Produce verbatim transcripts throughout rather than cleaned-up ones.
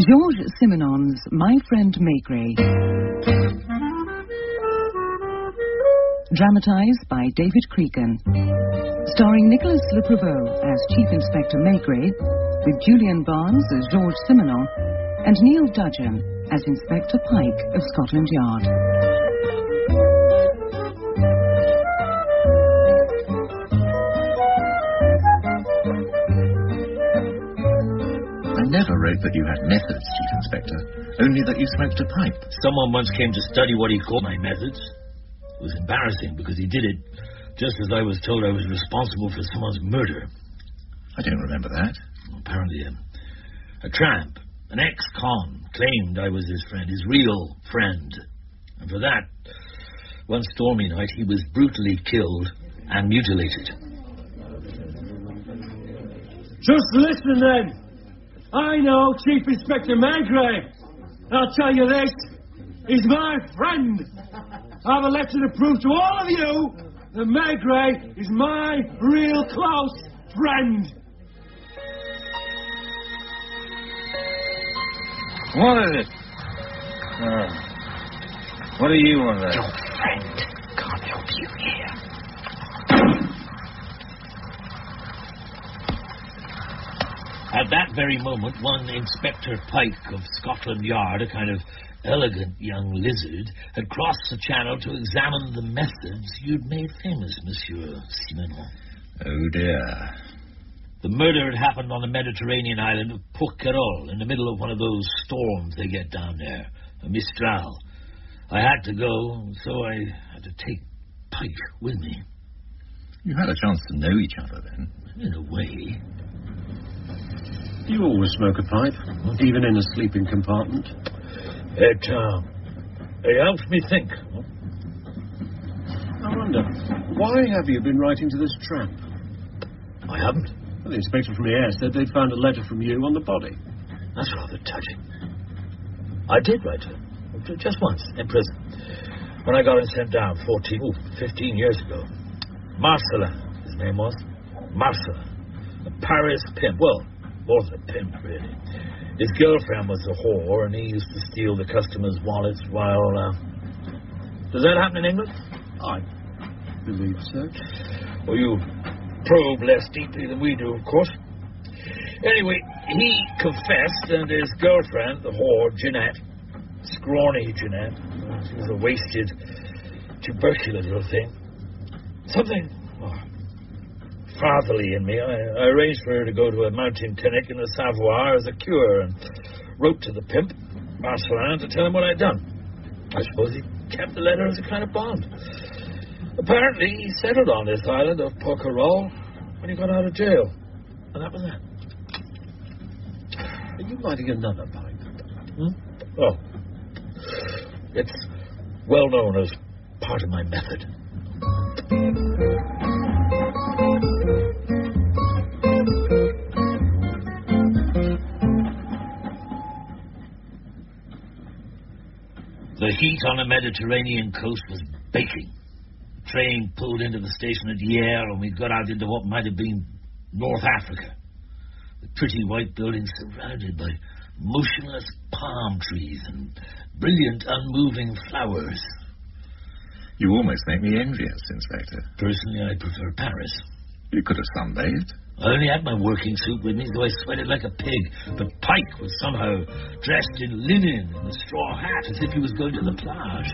Georges Simenon's My Friend Maigret. Dramatised by David Cregan. Starring Nicholas Le Prevost as Chief Inspector Maigret, with Julian Barnes as Georges Simenon, and Neil Dudgeon as Inspector Pike of Scotland Yard. I never wrote that you had methods, Chief Inspector, only that you smoked a pipe. Someone once came to study what he called my methods. It was embarrassing because he did it just as I was told I was responsible for someone's murder. I don't remember that. Apparently, um, a tramp, an ex-con, claimed I was his friend, his real friend. And for that, one stormy night, he was brutally killed and mutilated. Just listen then. I know Chief Inspector Maigret. I'll tell you this. He's my friend. I have a letter to prove to all of you that Maigret is my real close friend. What is it? Uh, what do you want there? Your friend can't help you here. At that very moment, one Inspector Pike of Scotland Yard, a kind of elegant young lizard, had crossed the channel to examine the methods you'd made famous, Monsieur Simenon. Oh, dear. The murder had happened on the Mediterranean island of Porquerolles, in the middle of one of those storms they get down there, a Mistral. I had to go, so I had to take Pike with me. You had a chance to know each other then. In a way. You always smoke a pipe, even in a sleeping compartment. It, uh, it helps me think. I wonder, why have you been writing to this tramp? I haven't. Well, the inspector from the air said they'd found a letter from you on the body. That's rather touching. I did write to him, just once, in prison, when I got him sent down fourteen, oh, fifteen years ago. Marcelin, his name was. Marcelin. A Paris pimp. Well, more than a pimp, really. His girlfriend was a whore, and he used to steal the customers' wallets while... Uh... Does that happen in England? I believe so. Well, you probe less deeply than we do, of course. Anyway, he confessed, and his girlfriend, the whore, Jeanette, scrawny Jeanette, she was a wasted, tubercular little thing. Something... Oh, fatherly in me. I, I arranged for her to go to a mountain clinic in the Savoie as a cure and wrote to the pimp, Marcelin, to tell him what I'd done. I suppose he kept the letter as a kind of bond. Apparently, he settled on this island of Porquerolles when he got out of jail. And that was that. Are you lighting another pipe? Hmm? Oh. It's well known as part of my method. The heat on the Mediterranean coast was baking. The train pulled into the station at Hyères, and we got out into what might have been North Africa. The pretty white buildings surrounded by motionless palm trees and brilliant, unmoving flowers. You almost make me envious, Inspector. Personally, I prefer Paris. You could have sunbathed. I only had my working suit with me, so I sweated like a pig. But Pike was somehow dressed in linen and a straw hat, as if he was going to the plage.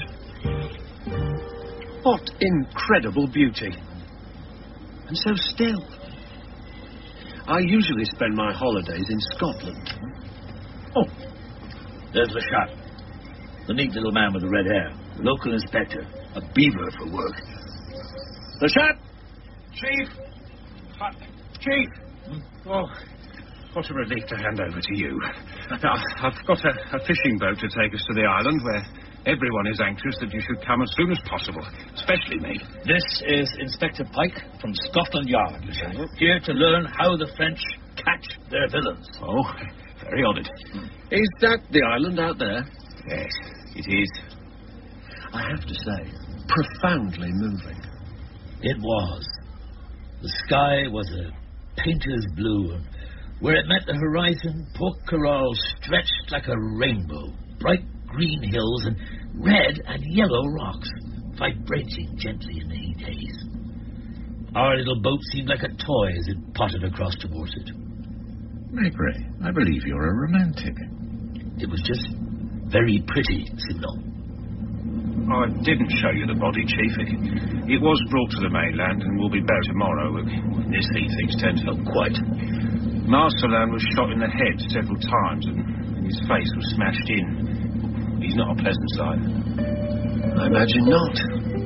What incredible beauty. And so still. I usually spend my holidays in Scotland. Oh, there's the shot. The neat little man with the red hair. The local inspector. A beaver for work. The shot! Chief! Uh, Chief! Hmm? Oh, what a relief to hand over to you. Now, I've got a, a fishing boat to take us to the island where everyone is anxious that you should come as soon as possible, especially me. This is Inspector Pike from Scotland Yard, here to learn how the French catch their villains. Oh, very honoured. Hmm. Is that the island out there? Yes, it is. I have to say, profoundly moving. It was. The sky was a painter's blue, and Where it met the horizon, Port Carroll stretched like a rainbow, bright green hills and red and yellow rocks, vibrating gently in the heat haze. Our little boat seemed like a toy as it potted across towards it. Maygrave, I believe you're a romantic. It was just very pretty, Simon. I didn't show you the body, Chief. It, it was brought to the mainland and will be buried tomorrow when this heat thing's turned up. Quite. Marcelin was shot in the head several times and, and his face was smashed in. He's not a pleasant sight. I imagine not.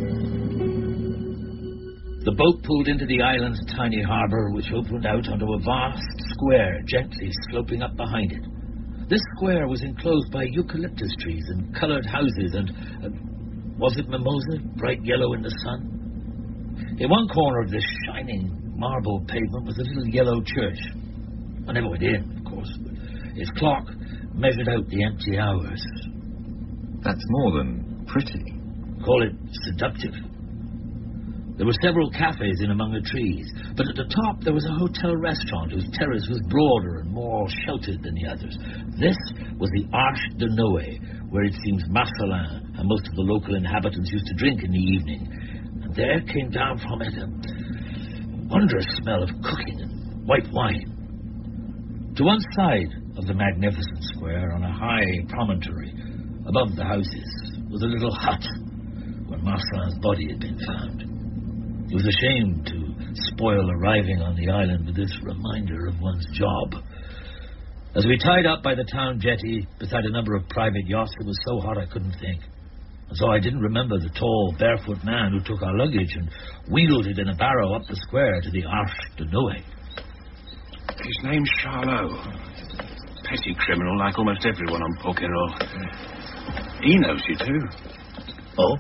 The boat pulled into the island's tiny harbour, which opened out onto a vast square gently sloping up behind it. This square was enclosed by eucalyptus trees and coloured houses and... Uh, was it mimosa, bright yellow in the sun? In one corner of this shining marble pavement was a little yellow church. I never went in, of course, but its clock measured out the empty hours. That's more than pretty. Call it seductive. There were several cafes in among the trees, but at the top there was a hotel restaurant whose terrace was broader and more sheltered than the others. This was the Arche de Noé, where it seems Marcelin and most of the local inhabitants used to drink in the evening. And there came down from it a wondrous smell of cooking and white wine. To one side of the magnificent square, on a high promontory above the houses, was a little hut where Marcelin's body had been found. It was a shame to spoil arriving on the island with this reminder of one's job. As we tied up by the town jetty beside a number of private yachts, it was so hot I couldn't think. And so I didn't remember the tall, barefoot man who took our luggage and wheeled it in a barrow up the square to the Arche de Noé. His name's Charlot. Petty criminal like almost everyone on Port Carroll. He knows you too. Oh?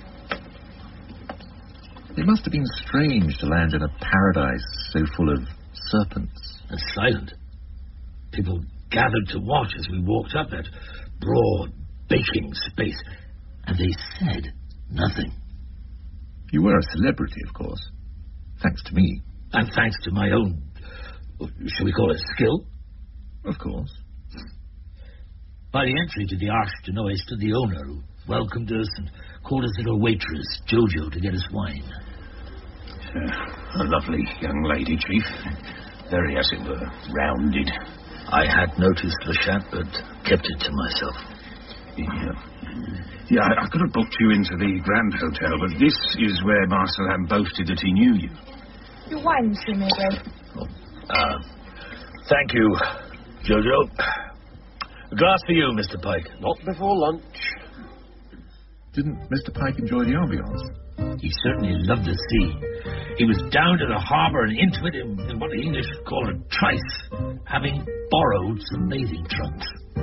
It must have been strange to land in a paradise so full of serpents. And silent. People gathered to watch as we walked up that broad, baking space, and they said nothing. You were a celebrity, of course. Thanks to me. And thanks to my own, shall we call it skill? Of course. By the entry to the Arche de Noé stood the owner, who welcomed us and called his little waitress, Jojo, to get us wine. Uh, a lovely young lady, Chief. Very, as it were, rounded. I had noticed Le Chat, but kept it to myself. Yeah, yeah I, I could have booked you into the Grand Hotel, but this is where Marcelin boasted that he knew you. Your wine, Monsieur Maygrave. Oh, uh, thank you, Jojo. A glass for you, Mister Pike. Not before lunch. Didn't Mister Pike enjoy the ambiance? He certainly loved the sea. He was down to the harbour and into it in, in what the English call a trice, having borrowed some bathing trunks.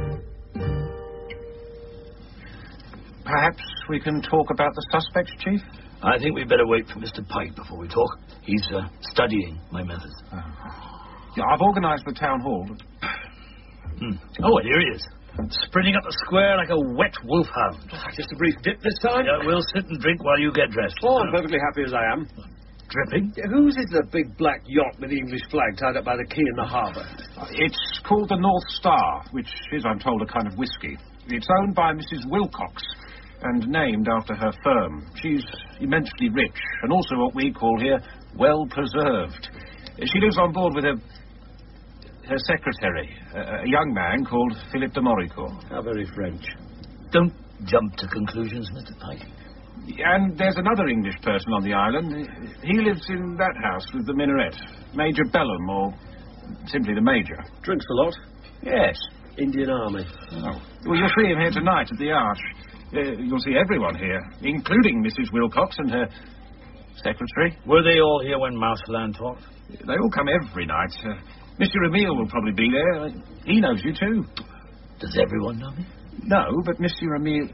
Perhaps we can talk about the suspects, Chief? I think we'd better wait for Mister Pike before we talk. He's uh, studying my methods. Oh. Yeah, I've organised the town hall. Hmm. Oh, and here he is. Sprinting up the square like a wet wolfhound. Just a brief dip this time? Yeah, we'll sit and drink while you get dressed. Oh, I'm perfectly happy as I am. Dripping? Yeah, whose is the big black yacht with the English flag tied up by the quay in the harbour? It's called the North Star, which is, I'm told, a kind of whiskey. It's owned by Missus Wilcox and named after her firm. She's immensely rich and also what we call here well-preserved. She lives on board with her, her secretary, a, a young man called Philip de Moricourt. How very French. Don't jump to conclusions, Mister Pike. And there's another English person on the island. He lives in that house with the minaret. Major Bellum, or simply the Major. Drinks a lot? Yes. Indian Army. Oh. Well, you'll see him here tonight at the Arch. Uh, you'll see everyone here, including Missus Wilcox and her secretary. Were they all here when Marcelin talked? They all come every night. Uh, Mister Emile will probably be there. He knows you, too. Does everyone know me? No, but Mister Emile...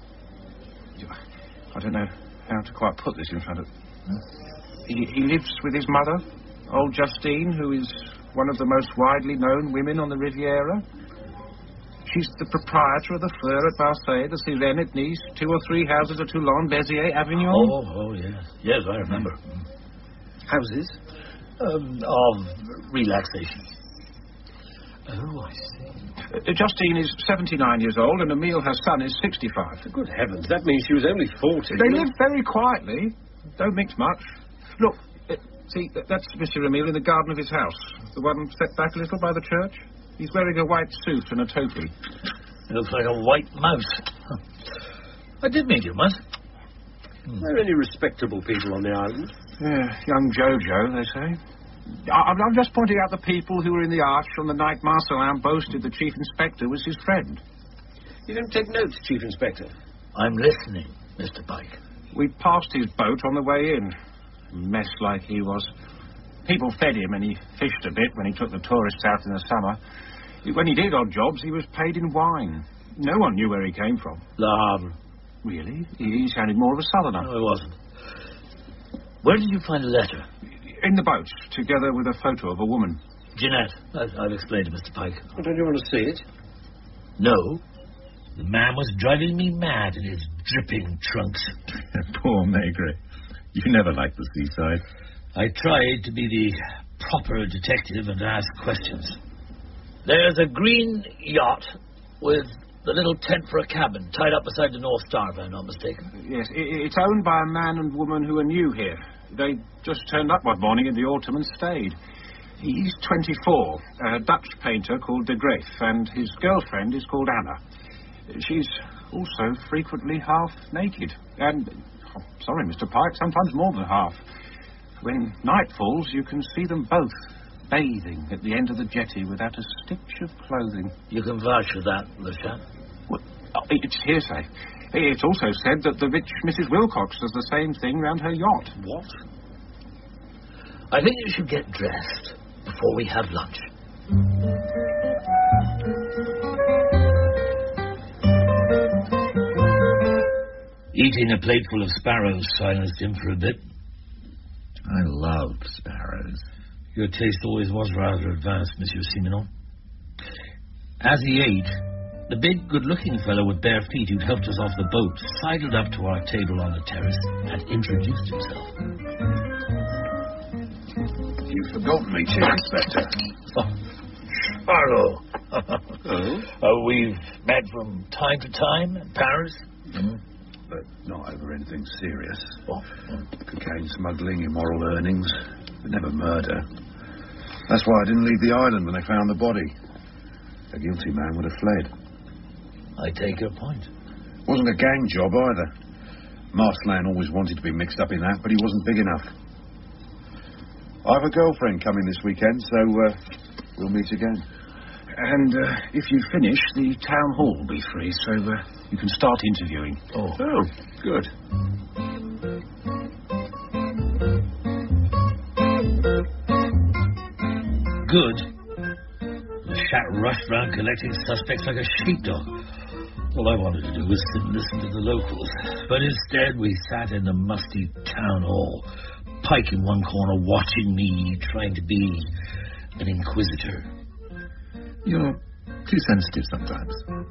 I don't know how to quite put this in front of... He, he lives with his mother, old Justine, who is one of the most widely known women on the Riviera. She's the proprietor of the Fleur at Marseille, the Sirène at Nice, two or three houses at Toulon, Béziers, Avignon. Oh, oh, yes. Yes, I remember. Houses? Um, of relaxation. Oh, I see. Uh, Justine is seventy-nine years old, and Emile, her son, is sixty-five. Good heavens, that means she was only forty. They live very quietly. Don't mix much. Look, uh, see, that- that's Monsieur Emile in the garden of his house. The one set back a little by the church. He's wearing a white suit and a topi. Looks like a white mouse. Huh. I did meet you once. Are there any respectable people on the island? Yeah, young Jojo, they say. I- I'm just pointing out the people who were in the arch on the night Marcelin boasted the Chief Inspector was his friend. You don't take notes, Chief Inspector. I'm listening, Mister Pike. We passed his boat on the way in. Mess like he was. People fed him and he fished a bit when he took the tourists out in the summer. When he did odd jobs, he was paid in wine. No one knew where he came from. Le Havre. Really? He sounded more of a southerner. No, I wasn't. Where did you find a letter? In the boat, together with a photo of a woman. Jeanette. I've, I've explained to Mister Pike. Well, don't you want to see it? No. The man was driving me mad in his dripping trunks. Poor Maigret. You never liked the seaside. I tried to be the proper detective and ask questions. There's a green yacht with the little tent for a cabin tied up beside the North Star, if I'm not mistaken. Yes, i- it's owned by a man and woman who are new here. They just turned up one morning in the autumn and stayed. He's twenty-four, a Dutch painter called De Graef, and his girlfriend is called Anna. She's also frequently half naked. And, oh, sorry, Mister Pike, sometimes more than half. When night falls, you can see them both bathing at the end of the jetty without a stitch of clothing. You can vouch for that, Le Chat. Well, oh, it's hearsay. It's also said that the rich Missus Wilcox does the same thing round her yacht. What? I think you should get dressed before we have lunch. Eating a plateful of sparrows silenced him for a bit. I loved sparrows. Your taste always was rather advanced, Monsieur Simenon. As he ate, the big, good-looking fellow with bare feet who'd helped us off the boat sidled up to our table on the terrace and introduced himself. You've forgotten me, Chief Inspector. Oh, Charlot. Oh? Uh, we've met from time to time in Paris. Mm-hmm. But not over anything serious. Oh, Cocaine smuggling, immoral earnings, but never murder. That's why I didn't leave the island when they found the body. A guilty man would have fled. I take your point. Wasn't a gang job either. Marcelin always wanted to be mixed up in that, but he wasn't big enough. I have a girlfriend coming this weekend, so uh, we'll meet again. And uh, if you finish, the town hall will be free, so uh, you can start interviewing. Oh. Oh, good. Good. The Chat rushed round collecting suspects like a sheepdog. All I wanted to do was sit and listen to the locals. But instead, we sat in the musty town hall, Pike in one corner watching me, trying to be an inquisitor. You're too sensitive sometimes.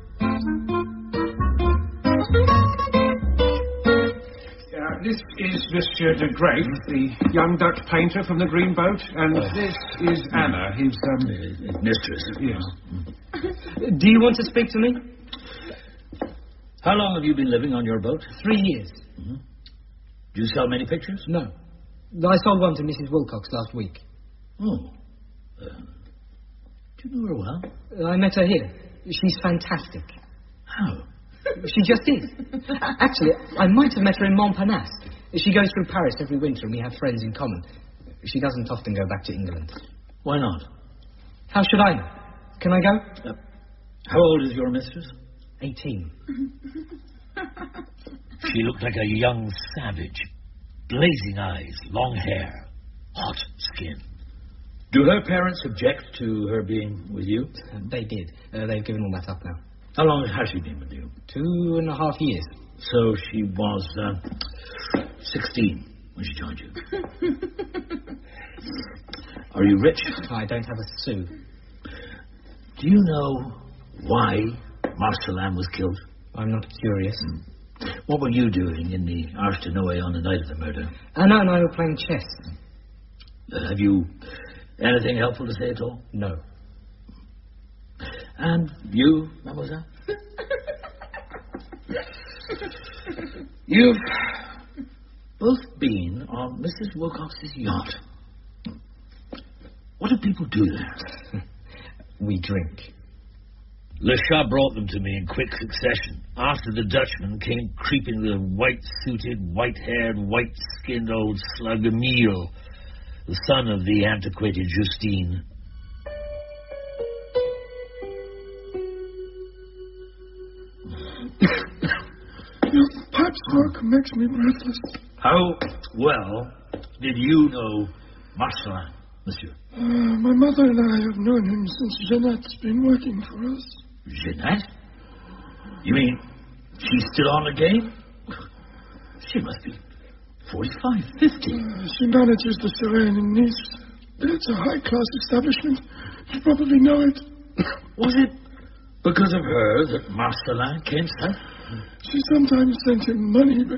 Uh, this is Monsieur de Graef, the young Dutch painter from the Green Boat, and Oh. this is Anna, his, um... Uh, mistress. Yes. Do you want to speak to me? How long have you been living on your boat? Three years. Mm-hmm. Do you sell many pictures? No. I sold one to Missus Wilcox last week. Oh. Uh, do you know her well? I met her here. She's fantastic. How? She just is. Actually, I might have met her in Montparnasse. She goes through Paris every winter and we have friends in common. She doesn't often go back to England. Why not? How should I know? Can I go? Uh, how old is your mistress? Eighteen. She looked like a young savage. Blazing eyes, long hair, hot skin. Do her parents object to her being with you? They did. Uh, they've given all that up now. How long has she been with you? Two and a half years. So she was uh, sixteen when she joined you. Are you rich? I don't have a sou. Do you know why Marcelin was killed? I'm not curious. What were you doing in the Arche de Noé on the night of the murder? Anna and I were playing chess. Uh, have you anything helpful to say at all? No. And you, mademoiselle? You've both been on Missus Wilcox's yacht. What do people do there? We drink. Le Chat brought them to me in quick succession. After the Dutchman came creeping the white-suited, white-haired, white-skinned old slug Emile, the son of the antiquated Justine. Your pipe smoke makes me breathless. How well did you know Marcelin, monsieur? Uh, my mother and I have known him since Jeanette's been working for us. Jeanette? You mean she's still on the game? She must be forty-five, fifty. Uh, she manages the Serene in Nice. It's a high-class establishment. You probably know it. Was it because of her that Marcelin came south? She sometimes sent him money, but...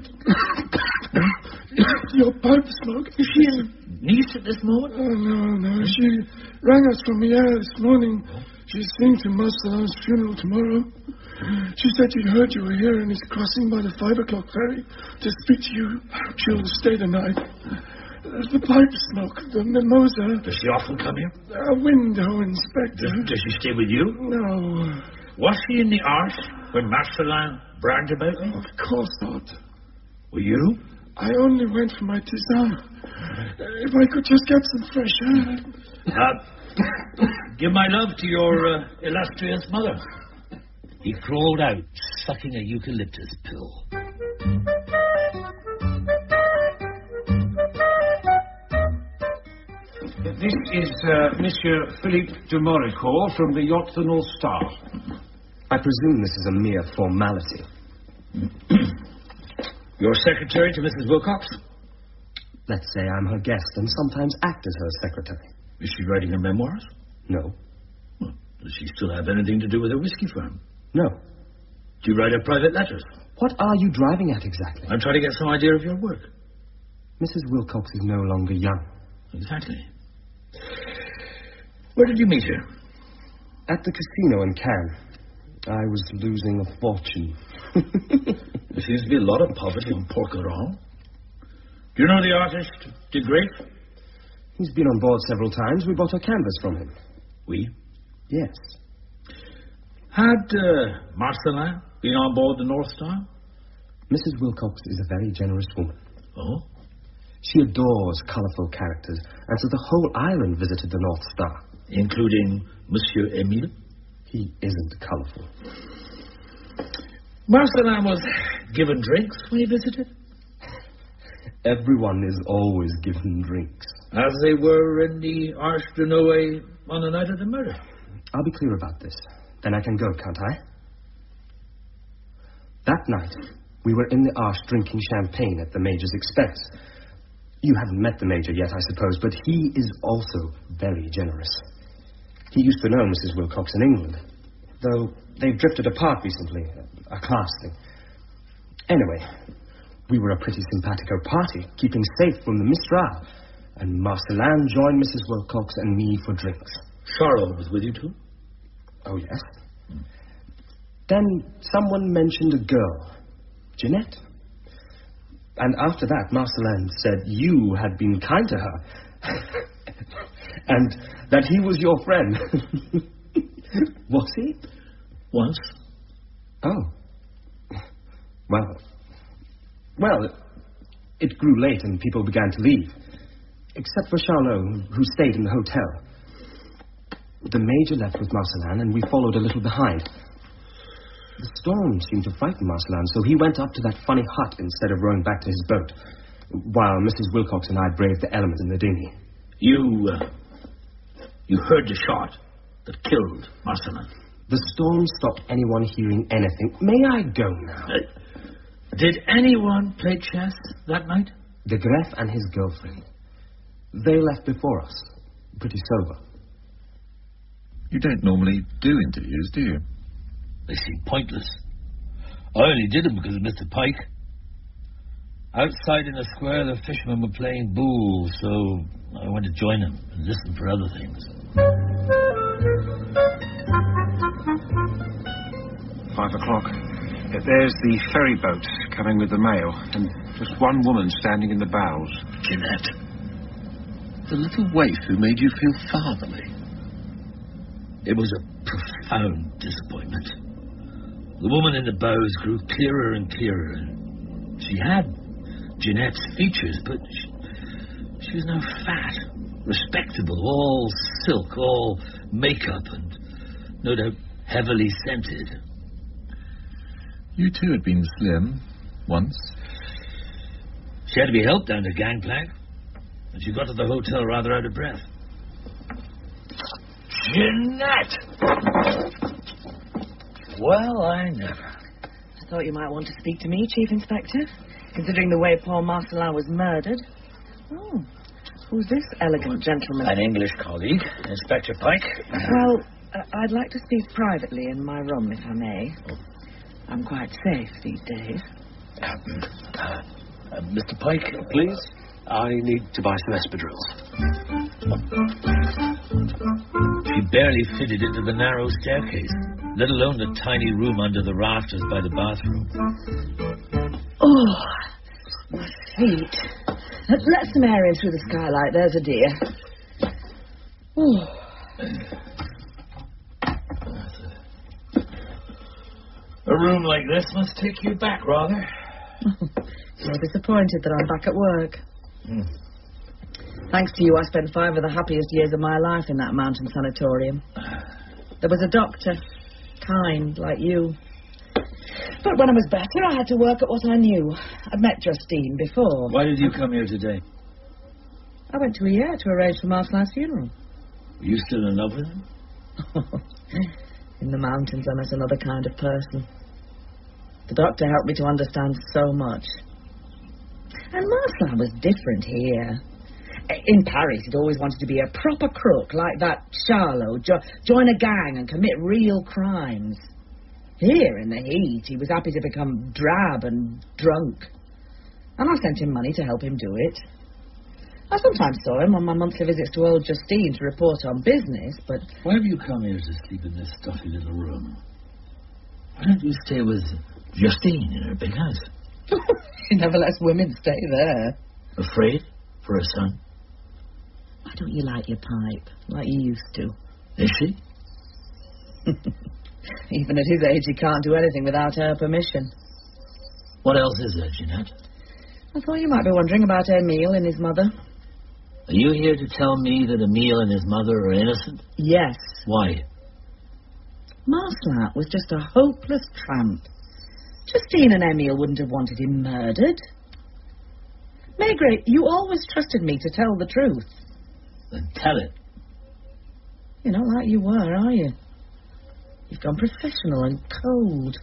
Your pipe smoke... Is she in Nice at this moment? Oh, no, no. She rang us from Hyères this morning. She's seeing to Marcelin's funeral tomorrow. She said she heard you were here and is crossing by the five o'clock ferry to speak to you. She'll stay the night. There's the pipe smoke, the mimosa. Does she often come here? A window inspector. Does, does she stay with you? No. Was she in the Arche when Marcelin bragged about me? Of course not. Were you? I only went for my tisane. If I could just get some fresh air. Uh, give my love to your uh, illustrious mother. He crawled out, sucking a eucalyptus pill. This is uh, Monsieur Philippe de Moricourt from the yacht The North Star. I presume this is a mere formality. Your secretary to Missus Wilcox? Let's say I'm her guest and sometimes act as her secretary. Is she writing her memoirs? No. Well, does she still have anything to do with her whiskey firm? No. Do you write her private letters? What are you driving at exactly? I'm trying to get some idea of your work. Missus Wilcox is no longer young. Exactly. Where did you meet her? At the casino in Cannes. I was losing a fortune. There seems to be a lot of poverty on Port Caron. Do you know the artist, de Graef? He's been on board several times. We bought a canvas from him. We? Yes. Had uh, Marcelin been on board the North Star? Missus Wilcox is a very generous woman. Oh? She adores colourful characters, and so the whole island visited the North Star. Including Monsieur Emile? He isn't colourful. Marcelin was given drinks when he visited? Everyone is always given drinks. As they were in the Arche de Noé on the night of the murder. I'll be clear about this. Then I can go, can't I? That night, we were in the Arche drinking champagne at the Major's expense. You haven't met the Major yet, I suppose, but he is also very generous. He used to know Missus Wilcox in England, though they've drifted apart recently, a class thing. Anyway, we were a pretty simpatico party, keeping safe from the Mistral, and Marcelin joined Missus Wilcox and me for drinks. Charles was with you too? Oh, yes. Mm. Then someone mentioned a girl, Jeanette. And after that, Marcelin said you had been kind to her. And that he was your friend. Was he? Once. Oh. Well. Well, it grew late and people began to leave. Except for Charlot, who stayed in the hotel. The Major left with Marcelin, and we followed a little behind. The storm seemed to frighten Marcelin, so he went up to that funny hut instead of rowing back to his boat, while Missus Wilcox and I braved the element in the dinghy. You, uh, you heard the shot that killed Marcelin. The storm stopped anyone hearing anything. May I go now? Uh, did anyone play chess that night? De Graef and his girlfriend. They left before us, pretty sober. You don't normally do interviews, do you? They seem pointless. I only did them because of Mister Pike. Outside in the square, the fishermen were playing boule, so I went to join them and listen for other things. o'clock. There's the ferry boat coming with the mail, and just one woman standing in the bows. Jeanette. The little waif who made you feel fatherly. It was a profound disappointment. The woman in the bows grew clearer and clearer. She had Jeanette's features, but she, she was now fat, respectable, all silk, all makeup, and no doubt heavily scented. You too had been slim, once. She had to be helped down the gangplank, and she got to the hotel rather out of breath. Jeanette! Well, I never. I thought you might want to speak to me, Chief Inspector, considering the way Paul Marcelin was murdered. Oh, who's this elegant gentleman? An English colleague, Inspector Pike. Well, uh, I'd like to speak privately in my room, if I may. I'm quite safe these days. Uh, uh, Mister Pike, please. I need to buy some espadrilles. She barely fitted into the narrow staircase, let alone the tiny room under the rafters by the bathroom. Oh, my feet. Let some air in through the skylight, there's a dear. Oh. A room like this must take you back, rather. You're disappointed that I'm back at work. Mm. Thanks to you, I spent five of the happiest years of my life in that mountain sanatorium. There was a doctor, kind, like you. But when I was better, I had to work at what I knew. I'd met Justine before. Why did you come here today? I went to a year to arrange for Marcelin's funeral. Were you still in love with him? In the mountains, I met another kind of person. The doctor helped me to understand so much. And Marcelin was different here. In Paris, he'd always wanted to be a proper crook, like that Charlot, jo- join a gang and commit real crimes. Here, in the heat, he was happy to become drab and drunk. And I sent him money to help him do it. I sometimes saw him on my monthly visits to old Justine to report on business, but... Why have you come here to sleep in this stuffy little room? Why don't you stay with Justine in her big house? She never lets women stay there. Afraid for her son? Why don't you light your pipe, like you used to? Is she? Even at his age, he can't do anything without her permission. What else is there, Jeanette? I thought you might be wondering about Emile and his mother. Are you here to tell me that Emile and his mother are innocent? Yes. Why? Marcelin was just a hopeless tramp. Justine and Emile wouldn't have wanted him murdered. Maigret, you always trusted me to tell the truth. Then tell it. You're not like you were, are you? You've gone professional and cold.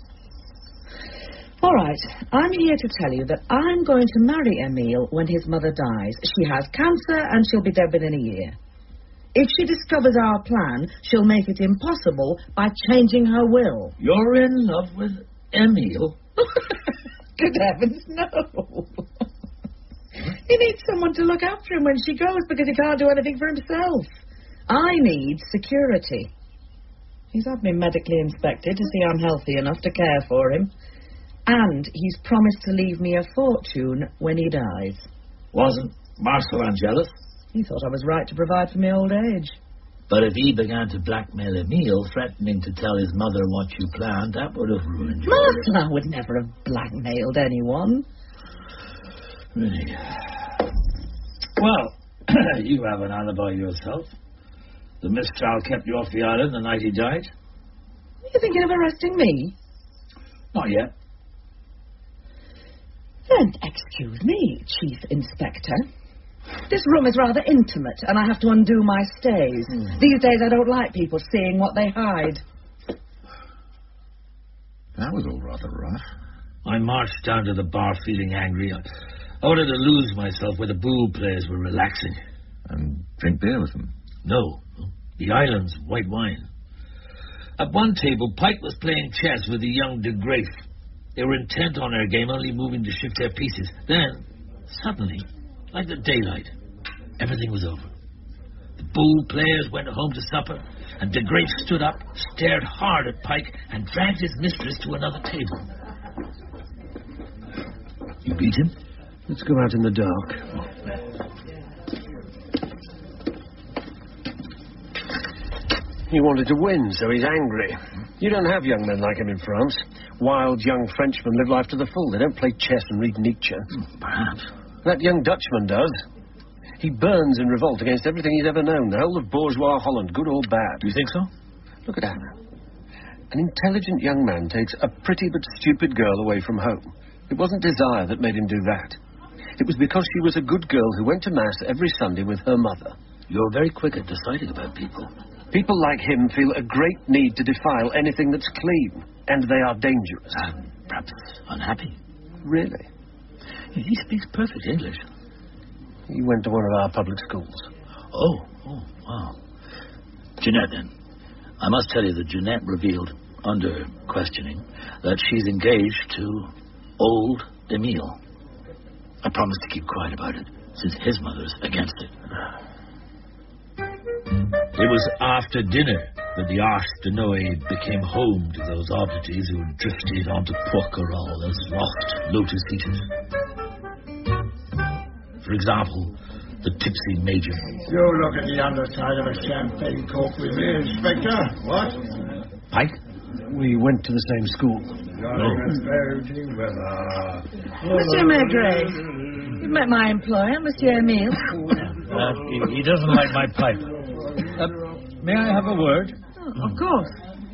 All right, I'm here to tell you that I'm going to marry Emile when his mother dies. She has cancer and she'll be dead within a year. If she discovers our plan, she'll make it impossible by changing her will. You're in love with Emile? Good heavens, no. He needs someone to look after him when she goes because he can't do anything for himself. I need security. He's had me medically inspected to see I'm healthy enough to care for him. And he's promised to leave me a fortune when he dies. Wasn't Marcelin jealous? He thought I was right to provide for my old age. But if he began to blackmail Emile, threatening to tell his mother what you planned, that would have ruined you. Marcelin would never have blackmailed anyone. Really? Well, you have an alibi yourself. The Mistral kept you off the island the night he died. You're thinking of arresting me? Not yet. Then excuse me, Chief Inspector. This room is rather intimate, and I have to undo my stays. Mm. These days I don't like people seeing what they hide. That was all rather rough. I marched down to the bar feeling angry. I, I wanted to lose myself where the boob players were relaxing. And drink beer with them? No. The island's white wine. At one table, Pike was playing chess with the young de Graef. They were intent on their game, only moving to shift their pieces. Then, suddenly, like the daylight, everything was over. The bull players went home to supper, and De Graaf stood up, stared hard at Pike, and dragged his mistress to another table. You beat him? Let's go out in the dark. He wanted to win, so he's angry. You don't have young men like him in France. Wild young Frenchmen live life to the full. They don't play chess and read Nietzsche. Perhaps. That young Dutchman does. He burns in revolt against everything he's ever known, the whole of bourgeois Holland, good or bad. Do you think so? Look at Anna. An intelligent young man takes a pretty but stupid girl away from home. It wasn't desire that made him do that. It was because she was a good girl who went to Mass every Sunday with her mother. You're very quick at deciding about people. People like him feel a great need to defile anything that's clean, and they are dangerous. And perhaps unhappy. Really? He speaks perfect English. He went to one of our public schools. Oh, oh, wow. Jeanette, then. I must tell you that Jeanette revealed, under questioning, that she's engaged to old Emile. I promised to keep quiet about it, since his mother's against it. It was after dinner that the Arche de Noé became home to those oddities who had drifted onto Poquerolles as lost lotus eaters. For example, the tipsy major. You look at the underside of a champagne cork with me, Inspector. What? Pike? We went to the same school. No. Monsieur Maigret, you've met my employer, Monsieur Emile. Uh, he, he doesn't like my pipe. Uh, may I have a word? Oh, of course.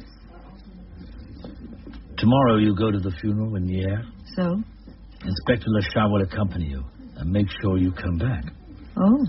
Tomorrow you go to the funeral in the air. So? Inspector Lechat will accompany you and make sure you come back. Oh.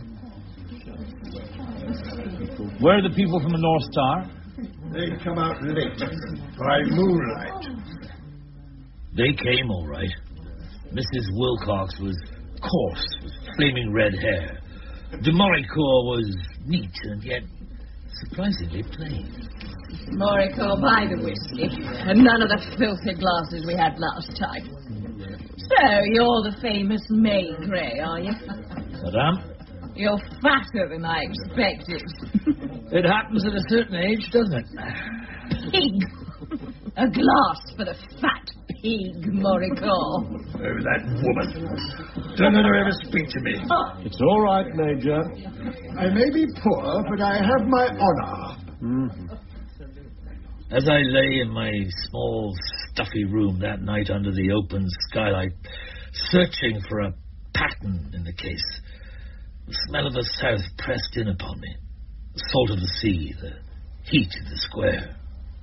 Where are the people from the North Star? They come out late, by moonlight. They came all right. Missus Wilcox was coarse, with flaming red hair. De Moricourt was neat and yet surprisingly plain. Moricourt by the whiskey, and none of the filthy glasses we had last time. So, you're the famous Maigret, are you? Madame? You're fatter than I expected. It happens at a certain age, doesn't it? Pig! A glass for the fat pig, Moricourt. Oh, that woman. Don't let her ever speak to me. It's all right, Major. I may be poor, but I have my honor. Mm-hmm. As I lay in my small, stuffy room that night under the open skylight, searching for a pattern in the case, the smell of the South pressed in upon me. The salt of the sea, the heat of the square.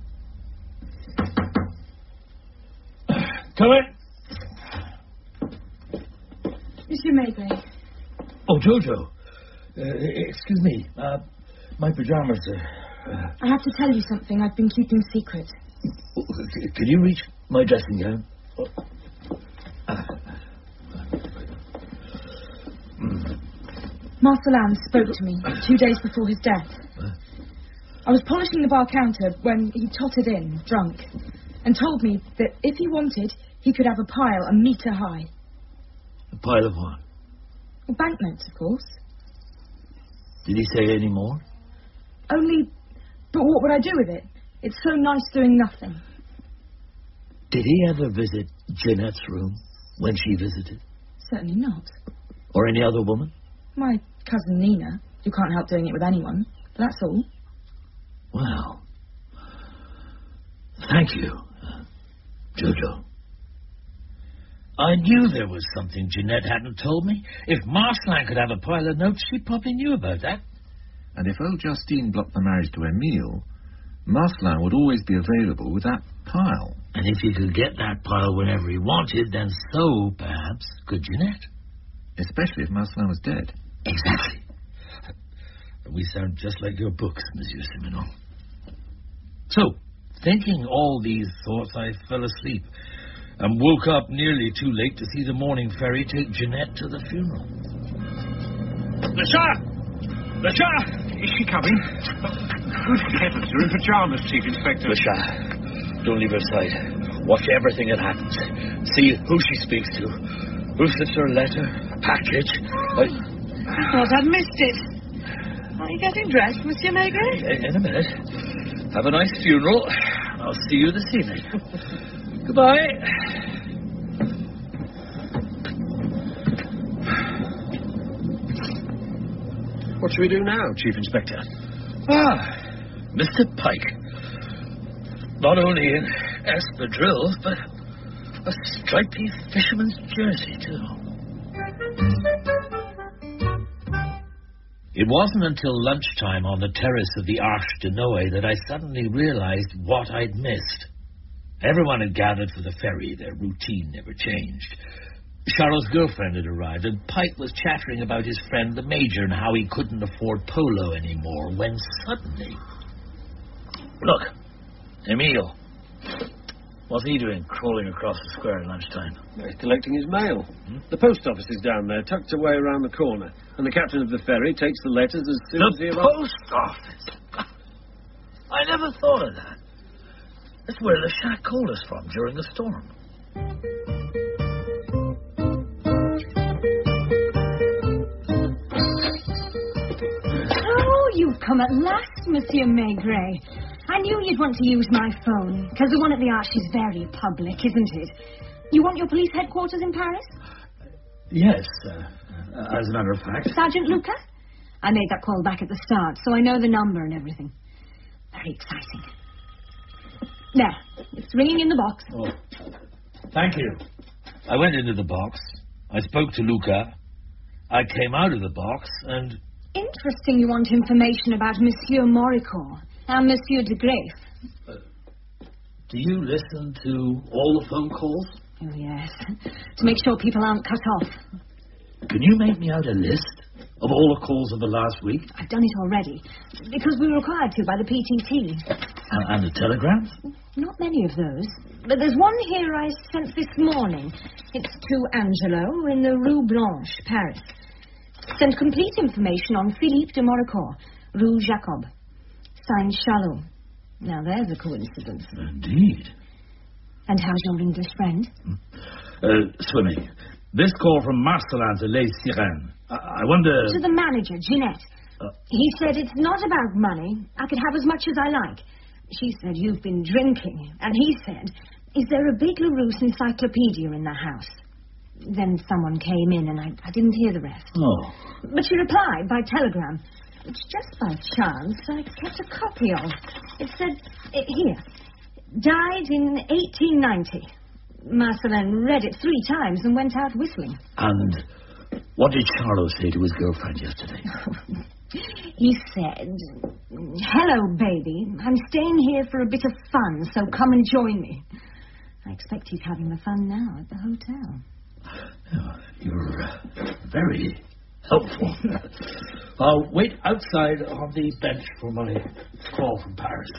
Come in. Monsieur Maigret. Oh, Jojo. Uh, excuse me. Uh, my pajamas are... Uh, I have to tell you something I've been keeping secret. Can you reach my dressing gown? Oh. Uh. Marcelin spoke to me two days before his death. Huh? I was polishing the bar counter when he tottered in, drunk, and told me that if he wanted, he could have a pile a metre high. A pile of what? Well, banknotes, of course. Did he say any more? Only, but what would I do with it? It's so nice doing nothing. Did he ever visit Jeanette's room when she visited? Certainly not. Or any other woman? My cousin Nina, who can't help doing it with anyone. That's all. Well, thank you, uh, Jojo. I knew there was something Jeanette hadn't told me. If Marcelin could have a pile of notes, she probably knew about that. And if old Justine blocked the marriage to Emile, Marcelin would always be available with that pile. And if he could get that pile whenever he wanted, then so, perhaps, could Jeanette. Especially if Marcelin was dead. Exactly. We sound just like your books, Monsieur Simenon. So, thinking all these thoughts, I fell asleep and woke up nearly too late to see the morning ferry take Jeanette to the funeral. Lechat! Lechat! Is she coming? Good heavens, you're in pajamas, Chief Inspector. Lechat, don't leave her side. Watch everything that happens. See who she speaks to. Who slips her a letter, a package. I... I thought I'd missed it. Are you getting dressed, Monsieur Maigret? In, in a minute. Have a nice funeral. I'll see you this evening. Goodbye. What shall we do now, Chief Inspector? Ah, Mister Pike. Not only in espadrille, but a stripy fisherman's jersey, too. It wasn't until lunchtime on the terrace of the Arche de Noé that I suddenly realized what I'd missed. Everyone had gathered for the ferry. Their routine never changed. Charlotte's girlfriend had arrived, and Pike was chattering about his friend the Major and how he couldn't afford polo anymore, when suddenly... Look, Emile. What's he doing crawling across the square at lunchtime? He's collecting his mail. Hmm? The post office is down there, tucked away around the corner, and the captain of the ferry takes the letters as soon the as he arrives. The post office? I never thought of that. That's where the shack called us from during the storm. Oh, you've come at last, Monsieur Maigret. I knew you'd want to use my phone, because the one at the Arche is very public, isn't it? You want your police headquarters in Paris? Yes, uh, as a matter of fact. Sergeant Luca? I made that call back at the start, so I know the number and everything. Very exciting. There, it's ringing in the box. Oh, thank you. I went into the box. I spoke to Luca. I came out of the box and... Interesting you want information about Monsieur Moricourt and Monsieur de Graef. Uh, do you listen to all the phone calls? Oh, yes. To make sure people aren't cut off. Can you make me out a list of all the calls of the last week? I've done it already, because we were required to by the P T T. And, and the telegrams? Not many of those. But there's one here I sent this morning. It's to Angelo in the Rue Blanche, Paris. Send complete information on Philippe de Moricourt, Rue Jacob. Signed Charlot. Now there's a coincidence. Indeed. And how's your English friend? Uh, swimming. This call from Marcelin to Les Sirènes. I, I wonder... To the manager, Jeanette. Uh, he said it's not about money. I could have as much as I like. She said you've been drinking. And he said, is there a big Larousse encyclopedia in the house? Then someone came in and I, I didn't hear the rest. Oh. But she replied by telegram, which just by chance I kept a copy of. It said, uh, here, died in eighteen ninety. Marcelin read it three times and went out whistling. And what did Charlot say to his girlfriend yesterday? He said, hello, baby. I'm staying here for a bit of fun, so come and join me. I expect he's having the fun now at the hotel. Oh, you're uh, very helpful. I'll wait outside on the bench for my call from Paris.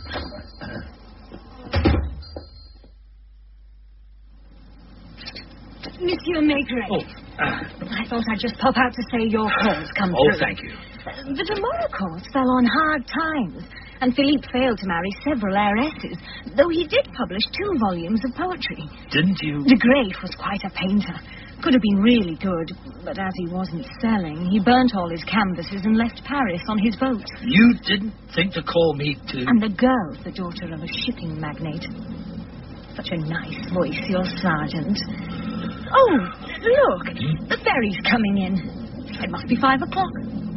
Monsieur Maigret. Oh. Uh, I thought I'd just pop out to say your call's come oh, through. Oh, thank you. The de Moricourts fell on hard times, and Philippe failed to marry several heiresses, though he did publish two volumes of poetry. Didn't you? De Graef was quite a painter. Could have been really good, but as he wasn't selling, he burnt all his canvases and left Paris on his boat. You didn't think to call me to... And the girl, the daughter of a shipping magnate. Such a nice voice, your sergeant. Oh, look, the ferry's coming in. It must be five o'clock.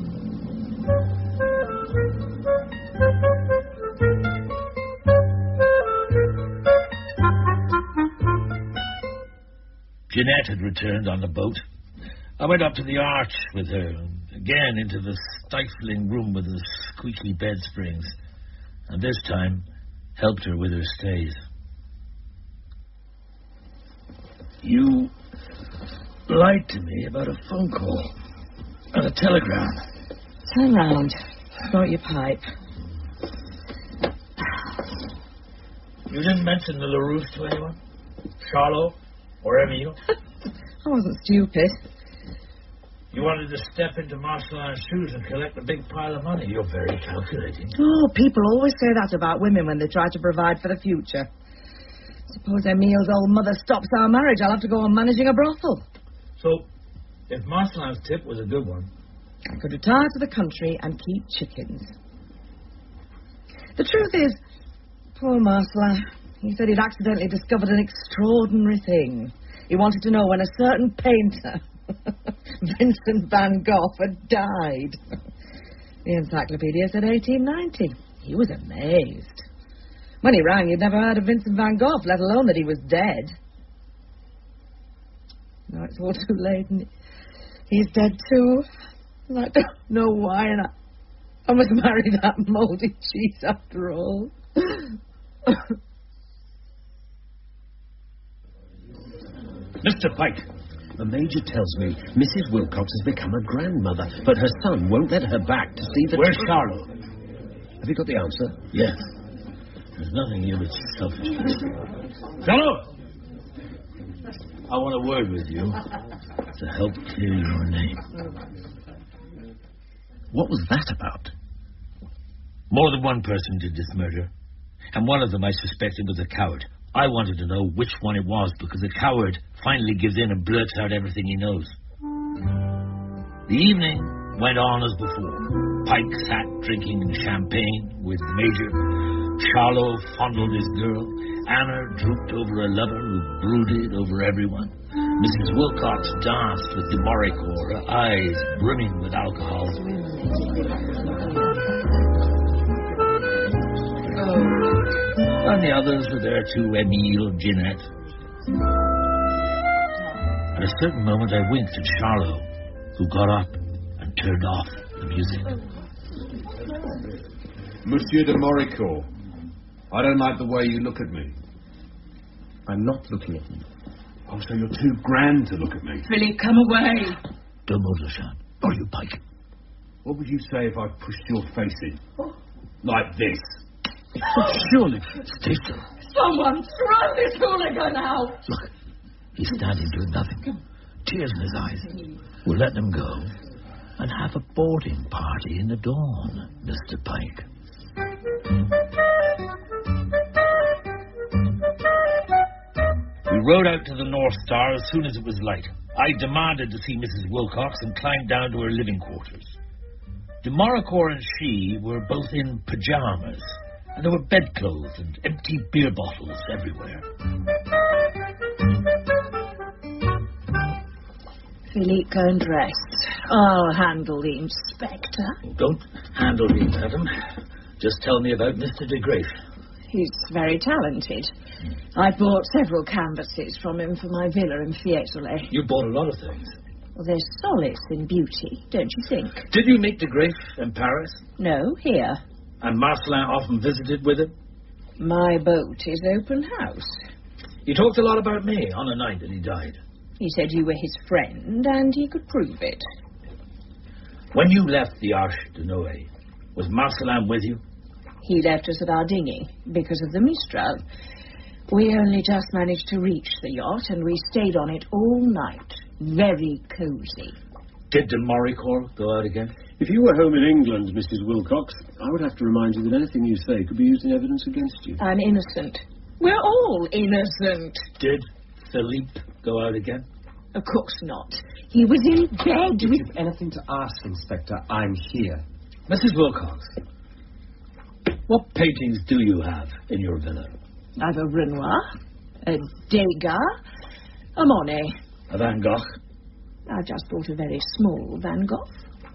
Jeanette had returned on the boat. I went up to the arch with her, and again into the stifling room with the squeaky bed springs, and this time helped her with her stays. You lied to me about a phone call and a telegram. Turn round. Smoke your pipe. You didn't mention the Larousse to anyone? Charlot? Or Emile? I wasn't stupid. You wanted to step into Marcelin's shoes and collect a big pile of money. You're very calculating. Oh, people always say that about women when they try to provide for the future. Suppose Emile's old mother stops our marriage, I'll have to go on managing a brothel. So, if Marcelin's tip was a good one, I could retire to the country and keep chickens. The truth is, poor Marcellin, he said he'd accidentally discovered an extraordinary thing. He wanted to know when a certain painter, Vincent van Gogh, had died. The encyclopedia said eighteen ninety. He was amazed. When he rang, he'd never heard of Vincent van Gogh, let alone that he was dead. Now it's all too late, and he's dead too. And I don't know why, and I, I must marry that mouldy cheese after all. Mister Pike, the Major tells me Missus Wilcox has become a grandmother, but her son won't let her back to see the... Where's Charlotte? Have you got the answer? Yes. There's nothing here but selfishness. Charlotte! I want a word with you to help clear your name. What was that about? More than one person did this murder, and one of them I suspected was a coward. I wanted to know which one it was, because a coward finally gives in and blurts out everything he knows. The evening went on as before. Pike sat drinking champagne with the Major. Charlot fondled his girl. Anna drooped over a lover who brooded over everyone. Missus Wilcox danced with de Maricourt, her eyes brimming with alcohol. Oh. And the others were there too, Emile, Jeanette. At a certain moment I winked at Charlot, who got up and turned off the music. Monsieur de Maricourt, I don't like the way you look at me. I'm not looking at you. Oh, so you're too grand to look at me. Philippe, come away. Don't move, Lechan. Or you, Pike. What would you say if I pushed your face in? Like this? Surely. Stay still. Someone throw this hooligan out. Look, he's standing doing nothing. Tears in his eyes. We'll let them go and have a boarding party in the dawn, Mister Pike. We rode out to the North Star as soon as it was light. I demanded to see Missus Wilcox and climbed down to her living quarters. De Maricourt and she were both in pajamas, and there were bedclothes and empty beer bottles everywhere. Philippe, go and rest. I'll handle the inspector. Don't handle me, madam. Just tell me about Mister de Graef. He's very talented. I bought several canvases from him for my villa in Fiesole. You bought a lot of things. Well, there's solace in beauty, don't you think? Did you meet de Graef in Paris? No, here. And Marcellin often visited with him? My boat is open house. He talked a lot about me on the night that he died. He said you were his friend, and he could prove it. When you left the Arche de Noé, was Marcellin with you? He left us at our dinghy because of the Mistral. We only just managed to reach the yacht, and we stayed on it all night. Very cosy. Did de Maricourt go out again? If you were home in England, Missus Wilcox, I would have to remind you that anything you say could be used in evidence against you. I'm innocent. We're all innocent. Did Philippe go out again? Of course not. He was in bed If with... you've anything to ask, Inspector, I'm here. Missus Wilcox, what paintings do you have in your villa? I've a Renoir, a Degas, a Monet. A Van Gogh? I just bought a very small Van Gogh.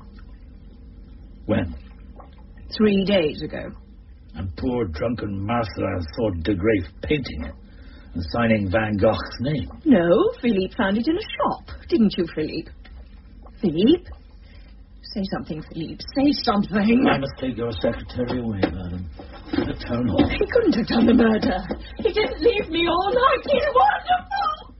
When? Three days ago. And poor drunken Marcellin saw de Graef painting it and signing Van Gogh's name. No, Philippe found it in a shop. Didn't you, Philippe? Philippe? Say something, Philippe. Say something. I must take your secretary away, madam. To the town hall. He couldn't have done the murder. He didn't leave me all night. He's wonderful.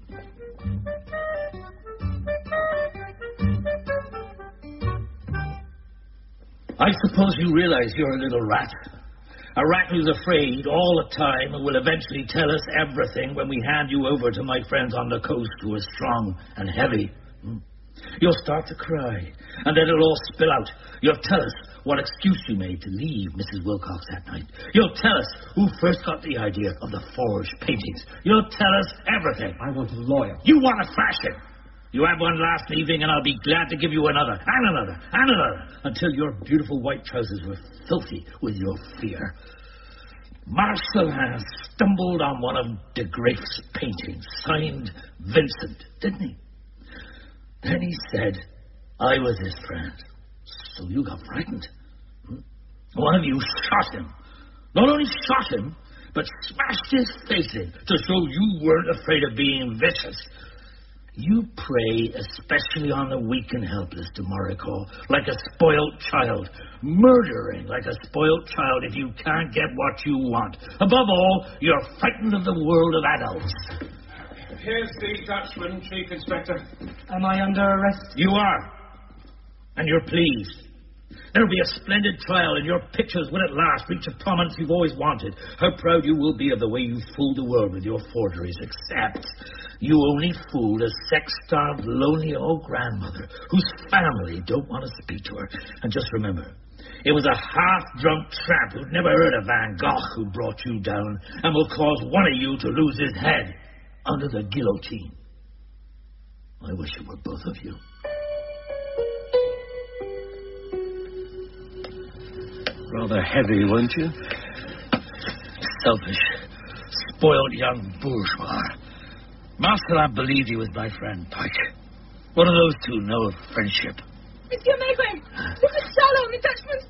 I suppose you realize you're a little rat. A rat who's afraid all the time and will eventually tell us everything when we hand you over to my friends on the coast who are strong and heavy. Hmm? You'll start to cry, and then it'll all spill out. You'll tell us what excuse you made to leave Missus Wilcox that night. You'll tell us who first got the idea of the forged paintings. You'll tell us everything. I want a lawyer. You want to thrash him. You have one last evening, and I'll be glad to give you another, and another, and another, until your beautiful white trousers were filthy with your fear. Marcelin stumbled on one of de Graeff's paintings, signed Vincent, didn't he? Then he said, I was his friend. So you got frightened. Hmm? One of you shot him. Not only shot him, but smashed his face in to show you weren't afraid of being vicious. You prey especially on the weak and helpless, de Maricourt, like a spoilt child, murdering like a spoilt child if you can't get what you want. Above all, you're frightened of the world of adults. Here's the Dutchman, Chief Inspector. Am I under arrest? You are. And you're pleased. There'll be a splendid trial, and your pictures will at last reach a prominence you've always wanted. How proud you will be of the way you fooled the world with your forgeries, except you only fooled a sex-starved, lonely old grandmother whose family don't want to speak to her. And just remember, it was a half-drunk tramp who'd never heard of Van Gogh who brought you down and will cause one of you to lose his head under the guillotine. I wish it were both of you. Rather heavy, weren't you? Selfish, spoiled young bourgeois. Marcelin believed he was my friend, Pike. What do those two know of friendship? Monsieur Maigret, this is Charlot, the Dutchman's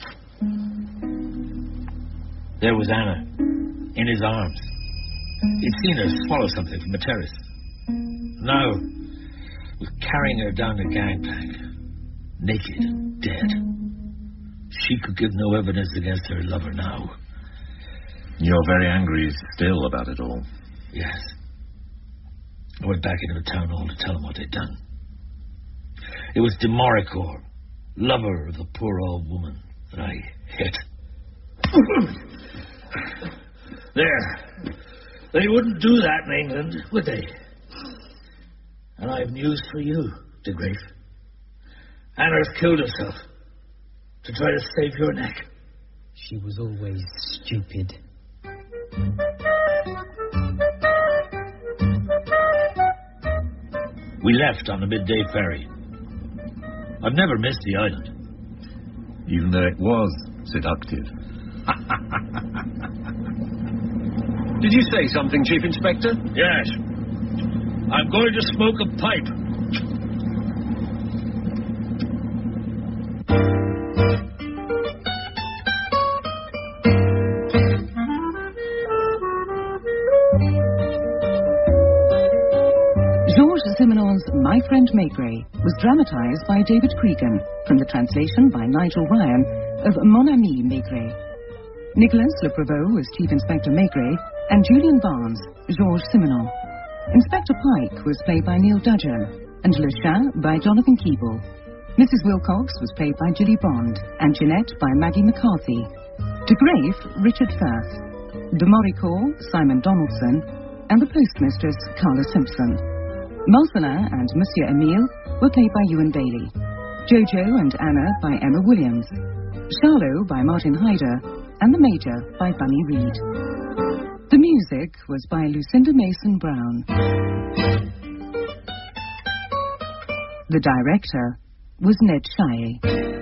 boat. There was Anna, in his arms. He'd seen her swallow something from the terrace. Now, was carrying her down the gangplank, naked and dead. She could give no evidence against her lover now. You're very angry still about it all. Yes. I went back into the town hall to tell them what they'd done. It was de Maricourt, lover of the poor old woman, that I hit. There. They wouldn't do that in England, would they? And I've news for you, de Graeff. Anna's killed herself to try to save your neck. She was always stupid. We left on the midday ferry. I've never missed the island. Even though it was seductive. Did you say something, Chief Inspector? Yes. I'm going to smoke a pipe. Georges Simenon's My Friend Maigret was dramatized by David Cregan from the translation by Nigel Ryan of Mon Ami Maigret. Nicolas Le Prevost was Chief Inspector Maigret and Julian Barnes, Georges Simenon. Inspector Pike was played by Neil Dudgeon and Le Chat by Jonathan Keeble. Missus Wilcox was played by Julie Bond and Jeanette by Maggie McCarthy. De Graeff, Richard Firth. De Maricourt, Simon Donaldson, and the postmistress, Carla Simpson. Marcelin and Monsieur Emile were played by Ewan Bailey. Jojo and Anna by Emma Williams. Charlot by Martin Hyder, and the Major by Bunny Reed. The music was by Lucinda Mason Brown. The director was Ned Shea.